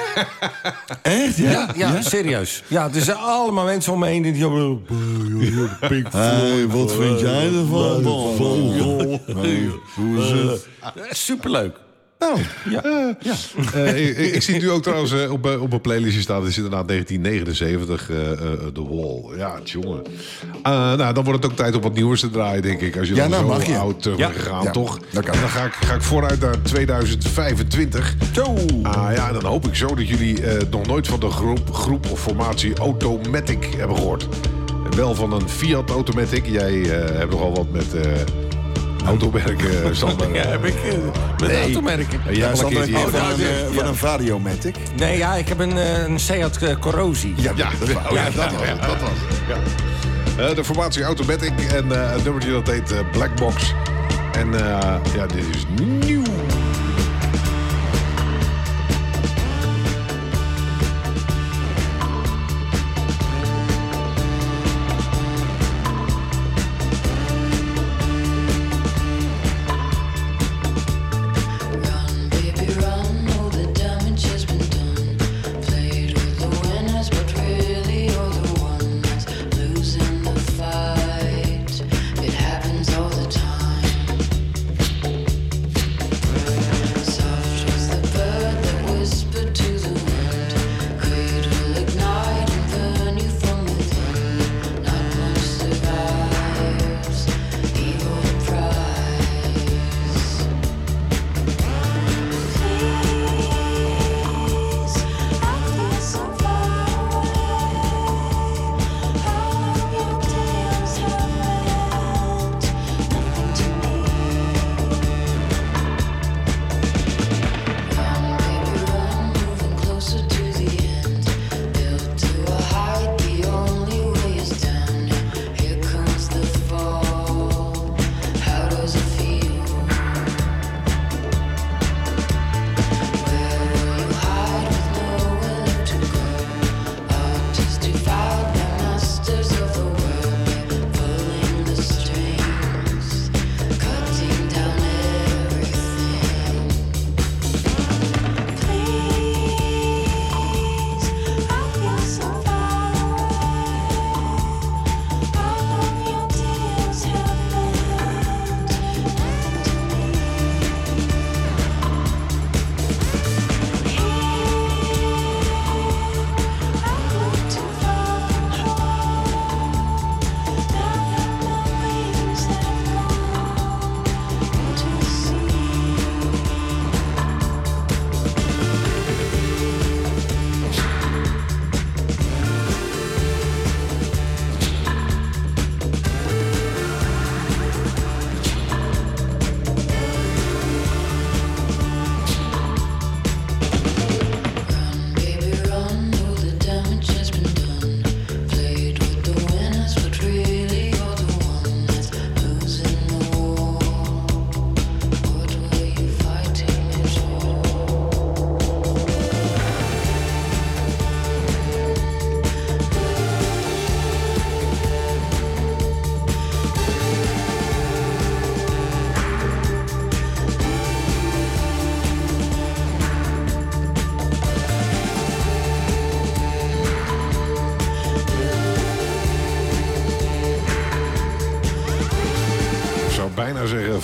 Echt? Ja? Ja, ja, ja, serieus. Ja, er zijn allemaal mensen om me heen die hebben... Hey, wat vind jij ervan? Hoe is het? Superleuk. Oh, ja. Uh, ja. Uh, ik, ik zie nu ook trouwens uh, op, op een playlistje staan. Het is inderdaad negentien negenenzeventig, uh, uh, The Wall. Ja, jongen. Uh, nou, dan wordt het ook tijd om wat nieuws te draaien, denk ik. Als je ja, dan nou, zo je. oud uh, ja. gegaan, ja. toch? Dan, en dan ga ik, ga ik vooruit naar tweeduizend vijfentwintig. Zo. Uh, ja, en dan hoop ik zo dat jullie uh, nog nooit van de groep, groep of formatie Automatic hebben gehoord. Wel van een Fiat Automatic. Jij uh, hebt nogal wat met... Uh, automerken, Sander. Ja, heb ik uh, met nee. automerken. Ja, ja, Sander, ik van, een, uh, van een Variomatic. Nee, ja, ik heb een, uh, een Seat uh, Corrosie. Ja, ja, dat, oh, ja, ja, dat was het. Dat was het. Ja. Uh, de formatie Automatic en uh, het nummertje dat heet uh, Blackbox. En uh, ja, dit is nieuw. Fight, it happens all the time.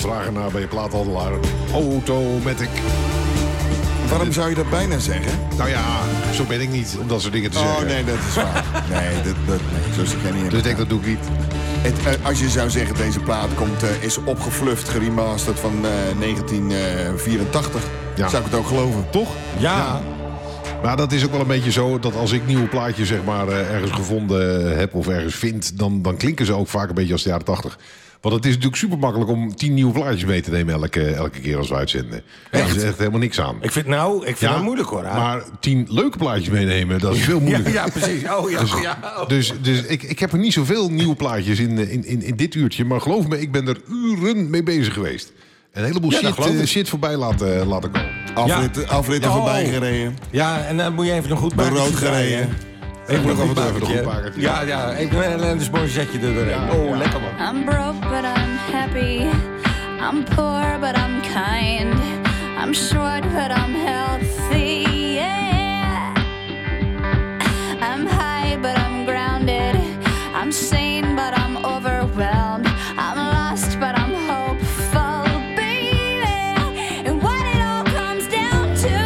vragen naar bij je plaathandelaar. Automatic. Waarom zou je dat bijna zeggen? Nou ja, zo ben ik niet om dat soort dingen te zeggen. Oh nee, dat is waar. Nee, dat, dat, nee zo zeg jij niet. Dus ik denk, dat doe ik niet. Het, uh, als je zou zeggen, deze plaat komt, uh, is opgefluft, geremasterd van uh, negentien vierentachtig... Ja. Zou ik het ook geloven, toch? Ja. ja. Maar dat is ook wel een beetje zo dat als ik nieuwe plaatjes zeg maar, uh, ergens gevonden heb of ergens vind... Dan, dan klinken ze ook vaak een beetje als de jaren tachtig. Want het is natuurlijk super makkelijk om tien nieuwe plaatjes mee te nemen elke, elke keer als we uitzenden. Daar is echt helemaal niks aan. Ik vind, nou, ik vind ja, het moeilijk hoor. Hè? Maar tien leuke plaatjes meenemen, dat is veel moeilijker. Ja, ja precies. Oh, ja, dus ja, oh. dus, dus ik, ik heb er niet zoveel nieuwe plaatjes in, in, in, in dit uurtje. Maar geloof me, ik ben er uren mee bezig geweest. Een heleboel ja, shit, uh, shit voorbij laten, laten komen. Afrit, ja. Afritten ja, voorbij gereden. Ja, en dan moet je even een goed maken. Rood gereden. Even nog even een goed maken. Ja, ja, even een een zetje er ja, Oh, ja. lekker man. I'm broke but I'm happy. I'm poor but I'm kind. I'm short but I'm healthy. Yeah. I'm high but I'm grounded. I'm sane but I'm overwhelmed. I'm lost but I'm hopeful, baby. And what it all comes down to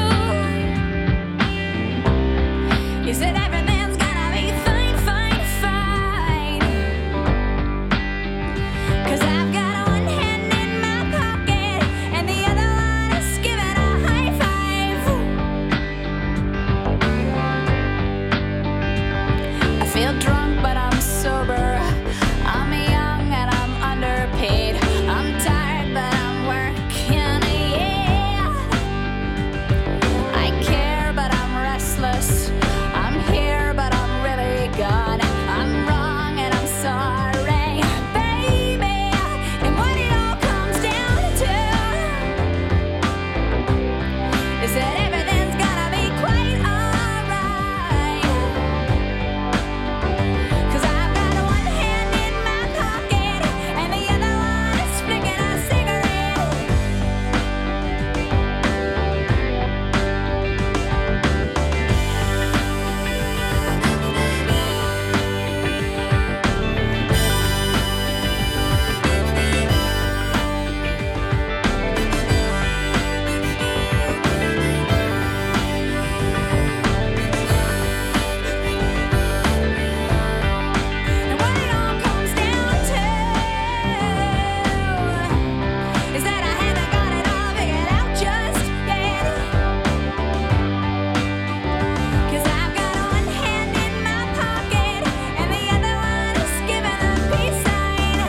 is that everything's gonna be fine, fine, fine. 'Cause I've got one hand in my pocket and the other one is giving a high five. I feel drunk but I'm sober. I'm young and I'm underpaid. I'm tired but I'm working, yeah. I care but I'm restless. I'm here but I'm really gone. I'm wrong and I'm sorry, baby. And what it all comes down to is that everything's gonna be quite alright. 'Cause I've got one hand in my pocket and the other one is flicking a cigarette. And what it all comes down to is that I haven't got it all figured out just yet. 'Cause I've got one hand in my pocket and the other one is giving a peace sign.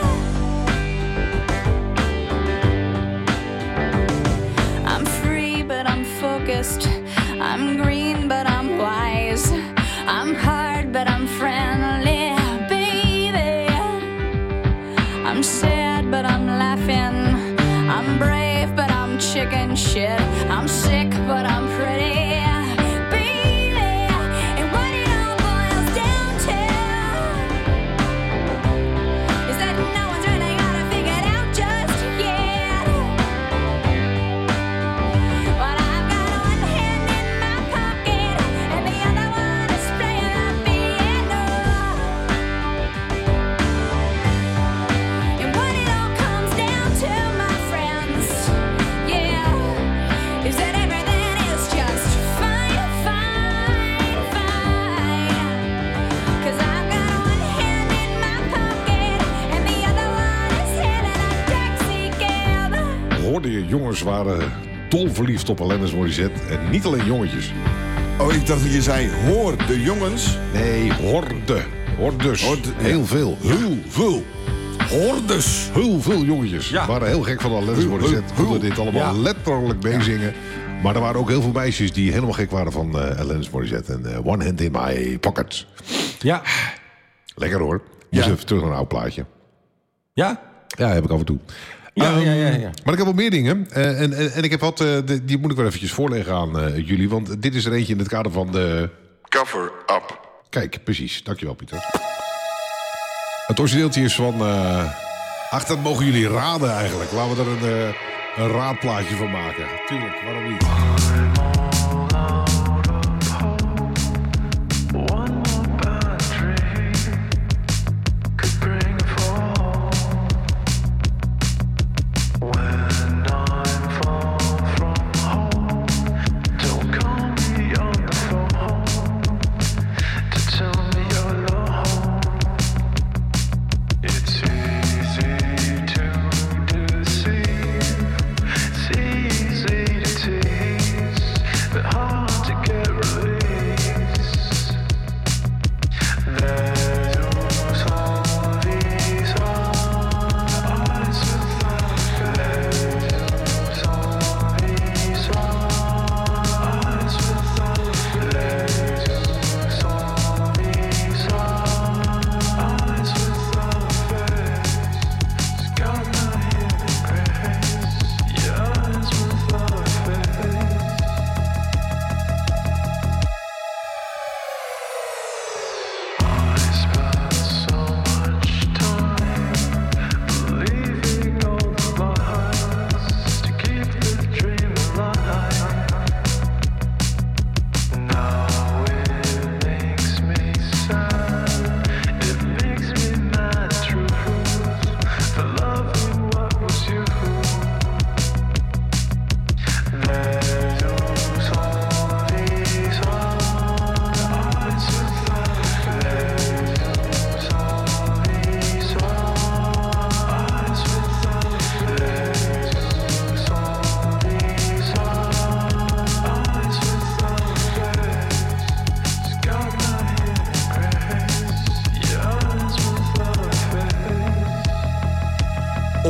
I'm free but I'm focused. I'm green but I'm wise. I'm hard but I'm friendly, baby. I'm sad but I'm laughing. I'm brave but I'm chicken shit. I'm sick but I'm pretty, baby. And what it all boils down to is that no one's really got it figured out just yet. But I've got one hand in my pocket and the other one is playing the piano. And what it all comes down to, my friends, yeah, is that everything is just fine, fine, fine. 'Cause I've got one hand in my pocket and the other one is hailing a taxi cab. Hoorde je, jongens waren dol verliefd op Alanis Morissette. En niet alleen jongetjes. Oh, ik dacht dat je zei, hoor de jongens. Nee, horde. Hordes. Horde, ja. Heel veel. Heel veel. Hordes. Heel veel jongetjes. Ja. Waren heel gek van Alanis Morissette. Konden dit allemaal Ja. letterlijk meezingen. Maar er waren ook heel veel meisjes die helemaal gek waren van uh, Alanis Morissette. En uh, One Hand in My Pocket. Ja. Lekker hoor. Dus even terug naar een oud plaatje. Ja? Ja, heb ik af en toe. Ja, Um, ja, ja, ja. Maar ik heb wel meer dingen. Uh, en, en, en ik heb wat, uh, de, die moet ik wel eventjes voorleggen aan uh, jullie. Want dit is er eentje in het kader van de cover-up. Kijk, precies. Dankjewel, Pieter. Het origineeltje is van... Uh, ach, dat mogen jullie raden eigenlijk. Laten we er een, uh, een raadplaatje van maken. Tuurlijk, waarom niet? When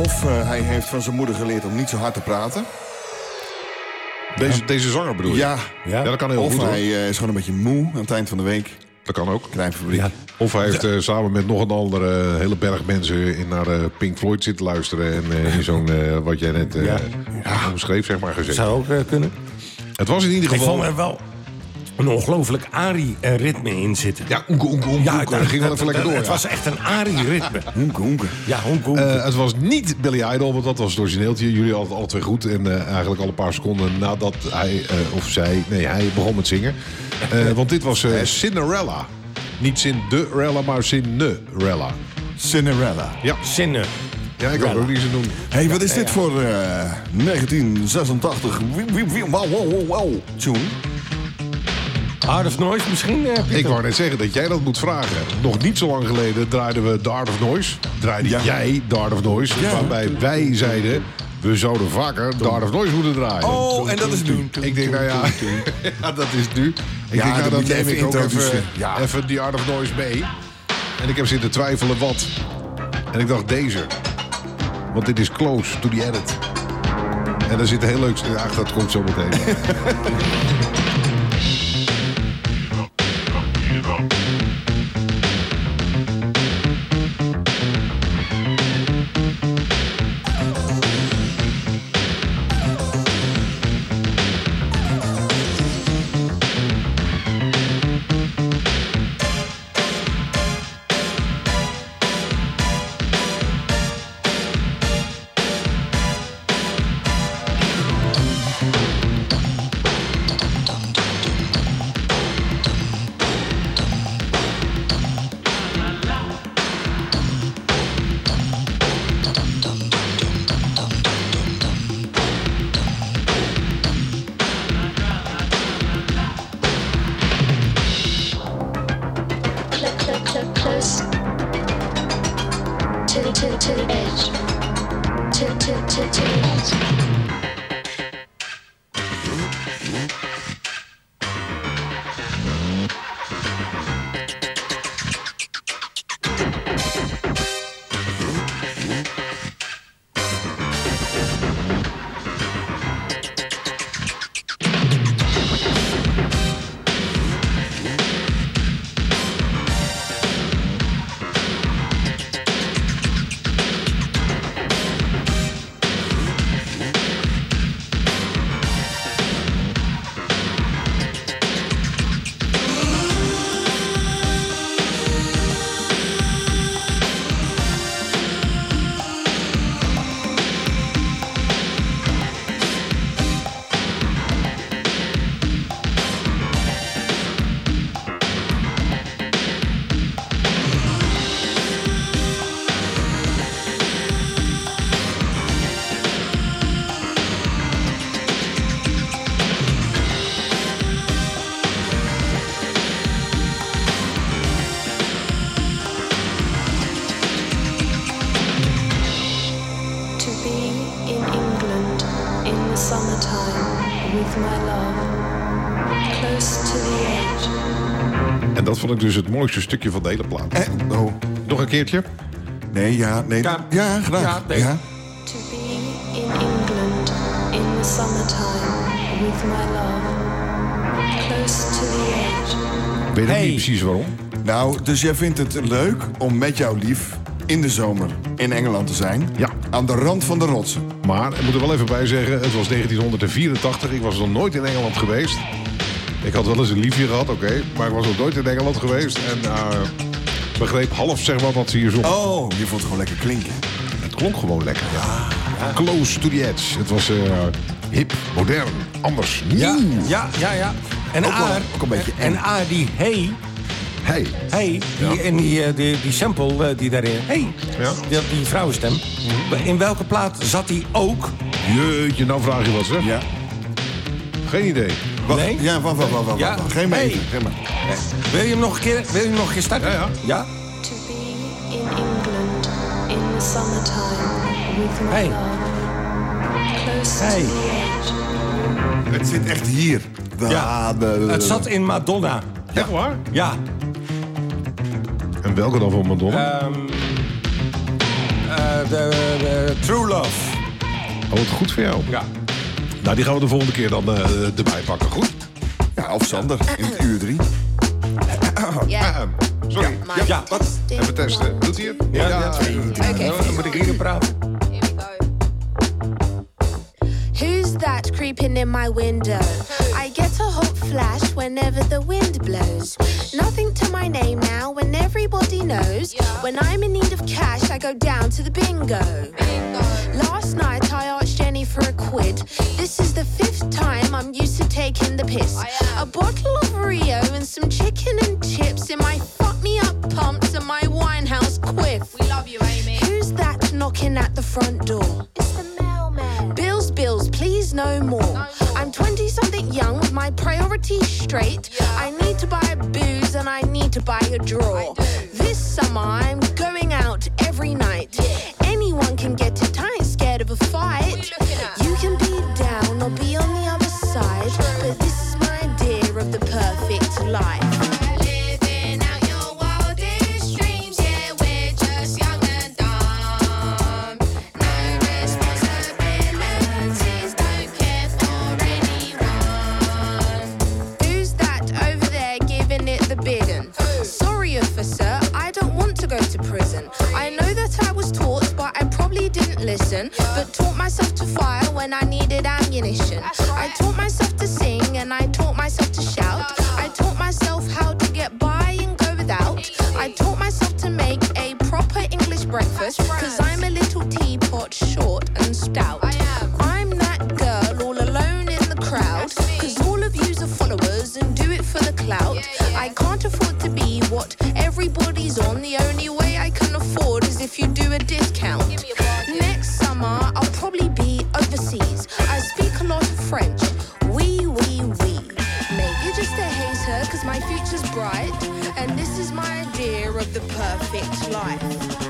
Of uh, hij heeft van zijn moeder geleerd om niet zo hard te praten. Deze, ja. deze zanger bedoel je? Ja. Ja, ja dat kan heel of goed. Of hij uh, is gewoon een beetje moe aan het eind van de week. Dat kan ook. Knijpfabriek. Ja. Of hij heeft uh, samen met nog een andere hele berg mensen in naar uh, Pink Floyd zitten luisteren. En uh, in zo'n, uh, wat jij net uh, ja. Ja. omschreef, zeg maar, gezegd. Zou ook uh, kunnen. Het was in ieder geval... Ik vond er wel een ongelooflijk Ari-ritme in zitten. Ja, oenke, oenke, oenke. Ja, dat ging wel even lekker door. Het ja. was echt een Ari-ritme. Oenke, oenke. Ja, oenke, oenke. Uh, het was niet Billy Idol, want dat was het origineeltje. Jullie hadden het alle twee goed. En uh, eigenlijk al een paar seconden nadat hij, uh, of zij, nee, hij begon met zingen. Uh, want dit was uh, Cinderella. Niet Cinderella, maar Cinderella. Cinderella. Ja. Cinderella. Ja, ik kan ook niet zo doen. Hé, hey, wat is dit voor uh, negentien zesentachtig? Wow, wow, wow, wow. Tune. Art of Noise misschien, uh, Pieter? Ik wou net zeggen dat jij dat moet vragen. Nog niet zo lang geleden draaiden we The Art of Noise. Draaide ja. jij The Art of Noise. Ja. Waarbij wij zeiden, we zouden vaker The Art of Noise moeten draaien. Oh, en dat is nu. Ik denk, nou ja, ja dat is nu. Ik ja, denk, nou, dan neem ik ook even, ja. even The Art of Noise mee. En ik heb zitten twijfelen wat. En ik dacht deze. Want dit is Close to the Edit. En daar zit heel leuk... Ach, dat komt zo meteen. En dat vond ik dus het mooiste stukje van de hele plaat. Eh, oh. Nog een keertje? Nee, ja, nee. Ja, ja graag. Ja, nee. Ja. To be in England in the summertime with my love close to the edge. Weet je hey. niet precies waarom? Nou, dus jij vindt het leuk om met jouw lief in de zomer in Engeland te zijn. Ja. Aan de rand van de rotsen. Maar, ik moet er wel even bij zeggen, het was negentien vierentachtig. Ik was nog nooit in Engeland geweest. Ik had wel eens een liefje gehad, oké. Okay, maar ik was nog nooit in Engeland geweest. En uh, begreep half, zeg maar, wat ze hier zongen. Oh, je vond het gewoon lekker klinken. Het klonk gewoon lekker, ja. ja. Close to the edge. Het was uh, hip, modern, anders, nieuw. Ja, ja, ja. ja. En ook, A, wel, ook een beetje en A, die hey... Hey. Hey, die, ja. en die, die, die sample uh, die daarin... Hey, ja. die, die vrouwenstem. Mm-hmm. In welke plaat zat die ook? Jeetje, nou vraag je wat, zeg. Ja. Geen idee. Wacht, nee? Ja, wacht, wacht, wacht. wacht. Ja. Geen mee. Hey. Geen mee. Wil je hem nog een keer, wil je hem nog een keer starten? Ja, ja. ja? To be in England in the summertime with my hey. love close hey. to the edge. Het zit echt hier. Ja. Het zat in Madonna. Ja. Echt waar? Ja. En welke dan van Madonna? Um, uh, uh, de, de True Love. Oh, wat goed voor jou. Ja. Nou, die gaan we de volgende keer dan uh, erbij pakken. Goed? Ja, of Sander in het uur drie. Ja. Sorry. Ja, ja, wat? Even testen. Doet hij het? Ja, ja. Oké. Okay. Dan moet ik hier praten. Who's that creeping in my window? I get a hot flash whenever the wind blows. Nothing to my name now when everybody knows. When I'm in need of cash, I go down to the bingo. Last night I asked Jenny for a quid. This is the fifth time I'm used to taking the piss. A bottle of Rio and some chicken and chips in my fuck me up pumps and my Winehouse quiff. We love you, Amy. Who's that knocking at the front door? It's the mailman. Bills, bills, please no more. I'm twenty-something young with my priorities straight. I need to buy booze and I need to buy a draw. This summer I'm going out every night. Anyone can get it, I ain't scared of a fight. You can be down or be on the other side, but this is my idea of the perfect life. Officer, I don't want to go to prison. I know that I was taught, but I probably didn't listen. But taught myself to fire when I needed ammunition. I taught myself to sing and I taught myself to shout. I taught myself how to get by and go without. I taught myself to make a proper English breakfast, cause I'm a little teapot, short and stout. I'm that girl all alone in the crowd, cause all of yous are followers and do it for the clout. I can't afford to be what everybody's on. The only way I can afford is if you do a discount. Next summer I'll probably be overseas. I speak a lot of French. Oui, oui, oui. Maybe just a hater, cause my future's bright. And this is my idea of the perfect life.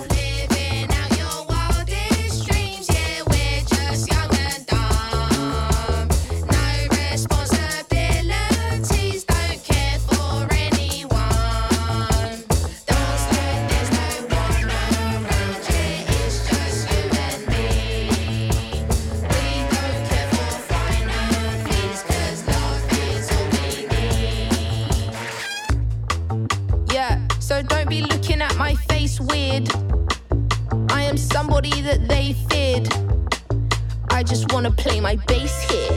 Weird. I am somebody that they feared. I just wanna play my bass here.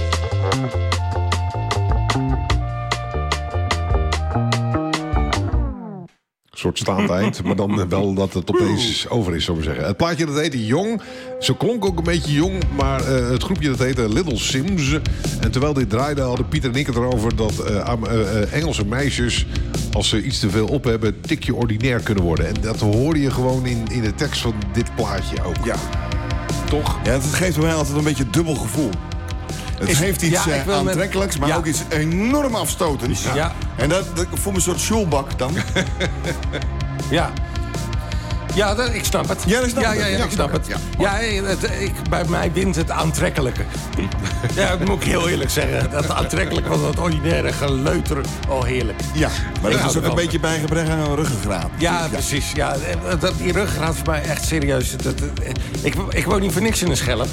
Een soort staand eind, maar dan wel dat het opeens over is, zou ik zeggen. Het plaatje dat heette Jong. Ze klonk ook een beetje jong, maar uh, het groepje dat heette Little Sims. En terwijl dit draaide hadden Pieter en ik het erover dat uh, uh, uh, Engelse meisjes, als ze iets te veel op hebben, tikje ordinair kunnen worden. En dat hoorde je gewoon in, in de tekst van dit plaatje ook. Ja. Toch? Ja, het geeft mij altijd een beetje een dubbel gevoel. Het is, heeft iets ja, uh, aantrekkelijks, met... maar ja. ook iets enorm afstotends. Ja. Ja. En dat, dat voor me een soort schoolbak dan. Ja. Ja, dat, ik snap het. Ja, dat snap ja, het. ja, ja, ja, ik snap het. het. Ja, ja het, ik, bij mij wint het aantrekkelijke. Ja, dat moet ik heel eerlijk zeggen. Dat aantrekkelijke van dat ordinaire geleuter. Oh, heerlijk. Ja, maar ik dat is ook een beetje bij gebrek aan een ruggengraat. Ja, ja, precies. Ja, dat, die ruggengraat is voor mij echt serieus. Dat, dat, ik, ik woon niet voor niks in een schelp.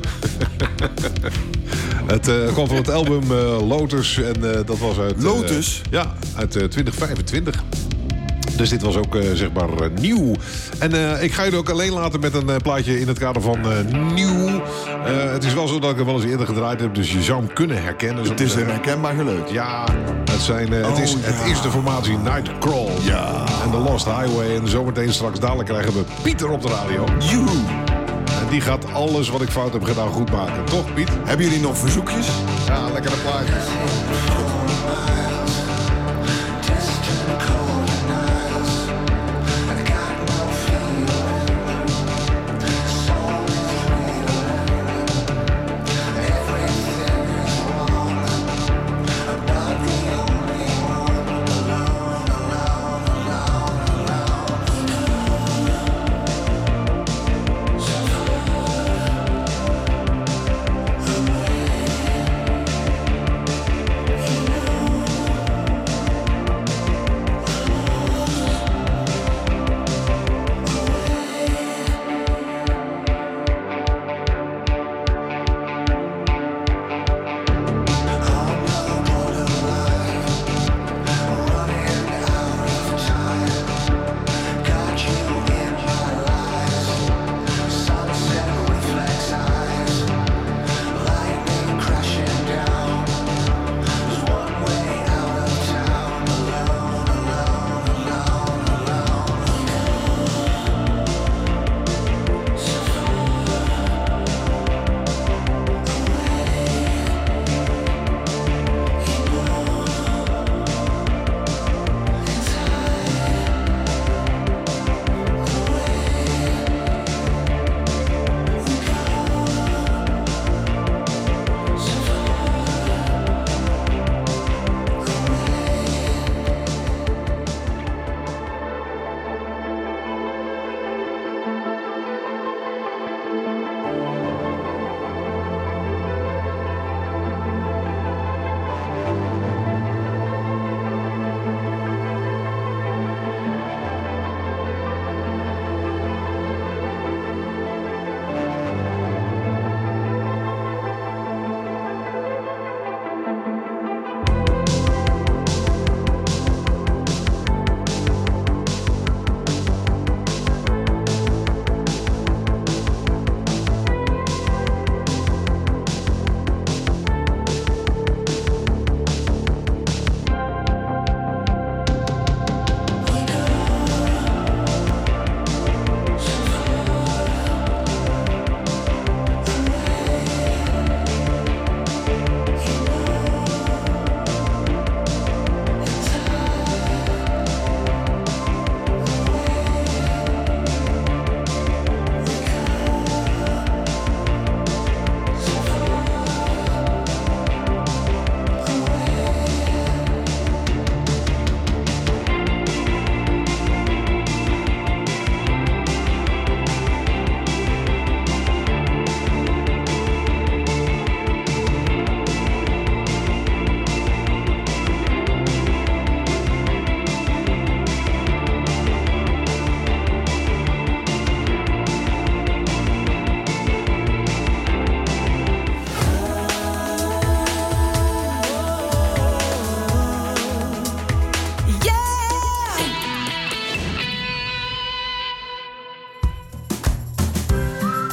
Het uh, kwam van het album uh, Lotus. En uh, dat was uit... Uh, Lotus? Ja, uit uh, twintig vijfentwintig. Dus dit was ook uh, zeg maar uh, nieuw. En uh, ik ga jullie ook alleen laten met een uh, plaatje in het kader van uh, nieuw. Uh, het is wel zo dat ik er wel eens eerder gedraaid heb. Dus je zou hem kunnen herkennen. Het is een herkenbaar geluid. Ja, het, zijn, uh, oh, het, is, ja. het is de formatie Nightcrawl. Ja. En The Lost Highway. En zometeen straks dadelijk krijgen we Pieter op de radio. Joehoe. En die gaat alles wat ik fout heb gedaan goed maken. Toch, Piet? Hebben jullie nog verzoekjes? Ja, lekkere plaatjes. You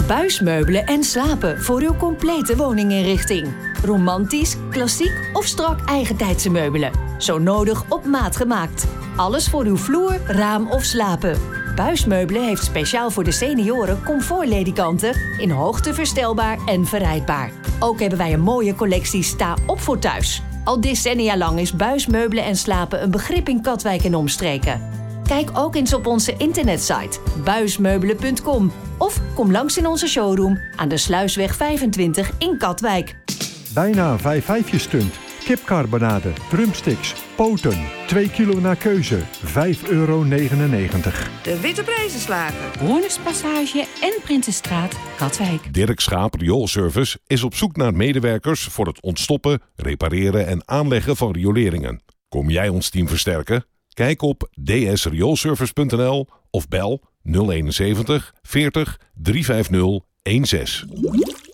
Buismeubelen en slapen voor uw complete woninginrichting. Romantisch, klassiek of strak eigentijdse meubelen. Zo nodig op maat gemaakt. Alles voor uw vloer, raam of slapen. Buismeubelen heeft speciaal voor de senioren comfortledikanten in hoogte verstelbaar en verrijdbaar. Ook hebben wij een mooie collectie sta op voor thuis. Al decennia lang is buismeubelen en slapen een begrip in Katwijk en omstreken. Kijk ook eens op onze internetsite buismeubelen punt com of kom langs in onze showroom aan de Sluisweg vijfentwintig in Katwijk. Bijna vijf vijfjes stunt. Kipcarbonade, drumsticks, poten. twee kilo naar keuze, vijf euro negenennegentig. De Witte Prijzenslager. Broernerspassage en Prinsenstraat, Katwijk. Dirk Schaap Rioolservice is op zoek naar medewerkers voor het ontstoppen, repareren en aanleggen van rioleringen. Kom jij ons team versterken? Kijk op d s rioolservice punt n l of bel nul eenenzeventig veertig driehonderdvijftig zestien.